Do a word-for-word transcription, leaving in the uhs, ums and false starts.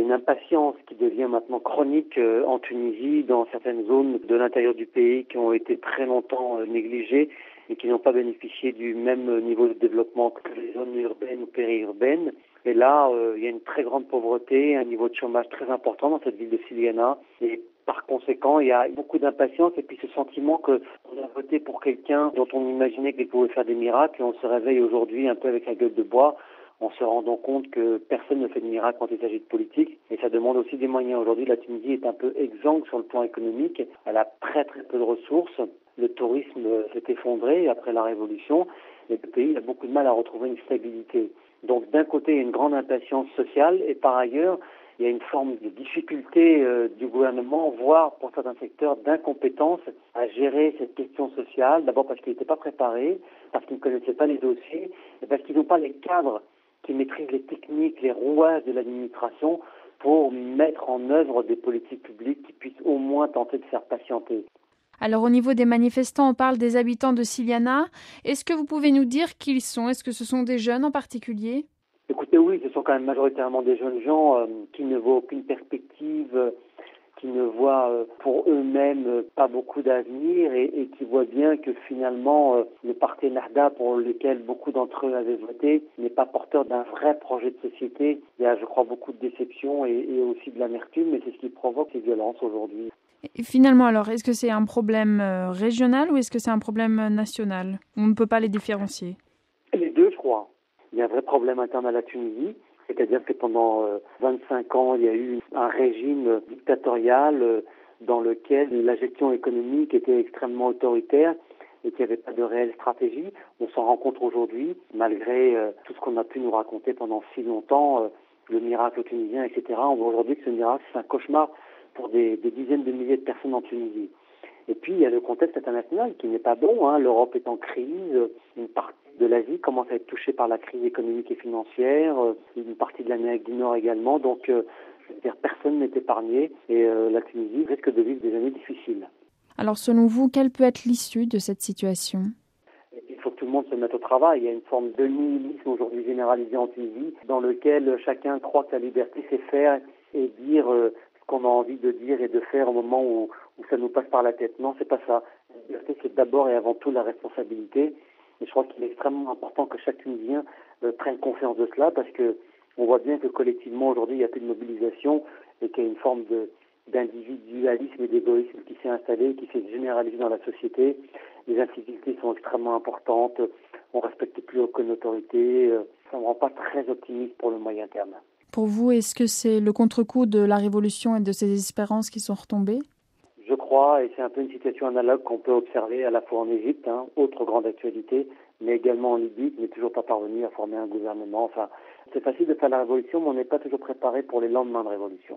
une impatience qui devient maintenant chronique euh, en Tunisie, dans certaines zones de l'intérieur du pays qui ont été très longtemps euh, négligées et qui n'ont pas bénéficié du même niveau de développement que les zones urbaines ou périurbaines. Et là, euh, il y a une très grande pauvreté, un niveau de chômage très important dans cette ville de Siliana. Et par conséquent, il y a beaucoup d'impatience et puis ce sentiment qu'on a voté pour quelqu'un dont on imaginait qu'il pouvait faire des miracles et on se réveille aujourd'hui un peu avec la gueule de bois en se rendant compte que personne ne fait de miracle quand il s'agit de politique. Et ça demande aussi des moyens. Aujourd'hui, la Tunisie est un peu exsangue sur le plan économique. Elle a très très peu de ressources. Le tourisme s'est effondré après la Révolution. Et le pays a beaucoup de mal à retrouver une stabilité. Donc d'un côté, il y a une grande impatience sociale et par ailleurs, il y a une forme de difficulté euh, du gouvernement, voire pour certains secteurs d'incompétence à gérer cette question sociale. D'abord parce qu'ils n'étaient pas préparés, parce qu'ils ne connaissaient pas les dossiers et parce qu'ils n'ont pas les cadres qui maîtrisent les techniques, les rouages de l'administration pour mettre en œuvre des politiques publiques qui puissent au moins tenter de faire patienter. Alors au niveau des manifestants, on parle des habitants de Siliana. Est-ce que vous pouvez nous dire qui ils sont ? Est-ce que ce sont des jeunes en particulier ? Écoutez, oui, ce sont quand même majoritairement des jeunes gens euh, qui ne voient aucune perspective, euh, qui ne voient euh, pour eux-mêmes euh, pas beaucoup d'avenir et, et qui voient bien que finalement euh, le parti Ennahda pour lequel beaucoup d'entre eux avaient voté n'est pas porteur d'un vrai projet de société. Il y a, je crois, beaucoup de déception et, et aussi de l'amertume, et c'est ce qui provoque ces violences aujourd'hui. Et finalement, alors, est-ce que c'est un problème euh, régional ou est-ce que c'est un problème euh, national ? On ne peut pas les différencier. Les deux, je crois. Il y a un vrai problème interne à la Tunisie, c'est-à-dire que pendant euh, vingt-cinq ans, il y a eu un régime euh, dictatorial euh, dans lequel la gestion économique était extrêmement autoritaire et qu'il n'y avait pas de réelle stratégie. On s'en rend compte aujourd'hui, malgré euh, tout ce qu'on a pu nous raconter pendant si longtemps, euh, le miracle tunisien, et cetera. On voit aujourd'hui que ce miracle, c'est un cauchemar pour des, des dizaines de milliers de personnes en Tunisie. Et puis, il y a le contexte international qui n'est pas bon. Hein. L'Europe est en crise. Une partie de l'Asie commence à être touchée par la crise économique et financière. Une partie de l'Amérique du Nord également. Donc, euh, je veux dire, personne n'est épargné. Et euh, la Tunisie risque de vivre des années difficiles. Alors, selon vous, quelle peut être l'issue de cette situation ? Il faut que tout le monde se mette au travail. Il y a une forme de nihilisme aujourd'hui généralisé en Tunisie, dans lequel chacun croit que la liberté, c'est faire et dire euh, ce qu'on a envie de dire et de faire au moment où, où ça nous passe par la tête. Non, c'est pas ça. La liberté, c'est d'abord et avant tout la responsabilité. Et je crois qu'il est extrêmement important que chaque Tunisien euh, prenne conscience de cela, parce que on voit bien que collectivement, aujourd'hui, il n'y a plus de mobilisation et qu'il y a une forme de d'individualisme et d'égoïsme qui s'est installé, qui s'est généralisé dans la société. Les incivilités sont extrêmement importantes, on ne respecte plus aucune autorité, ça ne me rend pas très optimiste pour le moyen terme. Pour vous, est-ce que c'est le contre-coup de la révolution et de ces espérances qui sont retombées ? Je crois, et c'est un peu une situation analogue qu'on peut observer à la fois en Égypte, hein, autre grande actualité, mais également en Libye, qui n'est toujours pas parvenu à former un gouvernement. Enfin, c'est facile de faire la révolution, mais on n'est pas toujours préparé pour les lendemains de révolution.